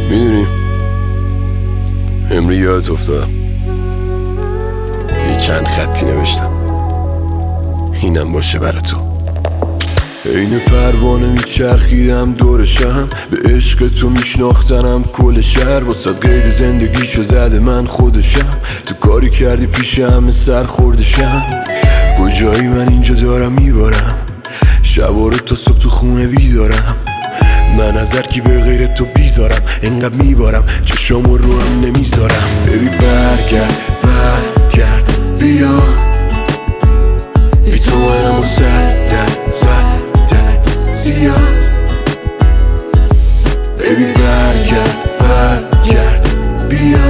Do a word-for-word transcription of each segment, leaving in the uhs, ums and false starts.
میدونی امری یادت افتادم یه چند خطی نوشتم اینم باشه برا تو. این پروانه میچرخیدم دورشم، به عشق تو میشناختنم کل شهر، واسه قید زندگیشو زده من خودشم، تو کاری کردی پیش همه سر خوردشم. کجایی من اینجا دارم میبارم، شبا رو تا صبح تو خونه بیدارم، من از هر کی به غیر تو بیزارم، انقدر میبارم چشامو رو هم نمیذارم. ببی برگرد برگرد بیا، بی تو منم و سردت سردت زیاد. ببی برگرد برگرد بیا،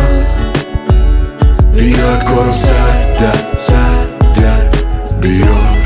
بیا کارو سردت سردت بیار.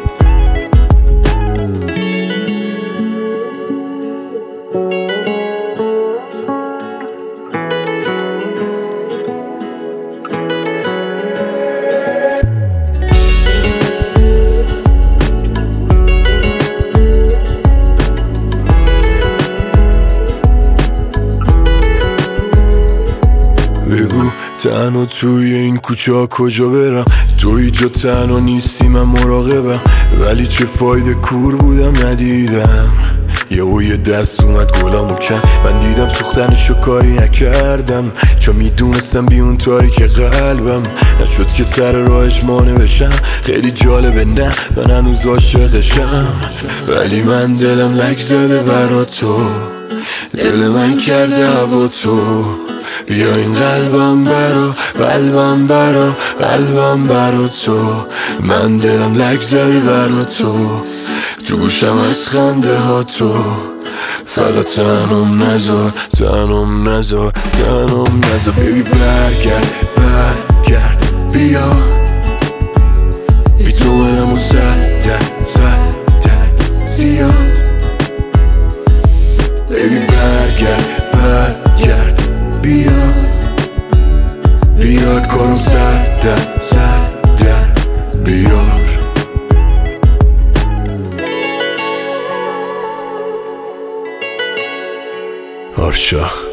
بگو تنها توی این کوچه ها کجا برم، تو اینجا تنها نیستی من مراقبم، ولی چه فایده کور بودم ندیدم. یهو یه دست اومد گلامو کن، من دیدم سوختنشو کاری نکردم، چون میدونستم بی اون تاریک قلبم نشد که سر راهش مانع بشم. خیلی جالبه نه من هنوز عاشقشم، ولی من دلم لک زده برا تو، دل من کرده هوا تو. بیا این قلبم برا قلبم برا قلبم برا تو، من دلم لک زده برا تو، تو گوشم از خنده ها تو، فقط تنم نزار تنم نزار تنم نزار. ببی برگرد برگرد بیا، بی تو منم و سردت سردت زیاد. ببی برگرد برگرد بیا، بیا کارم سردت سردت بیار. آرشا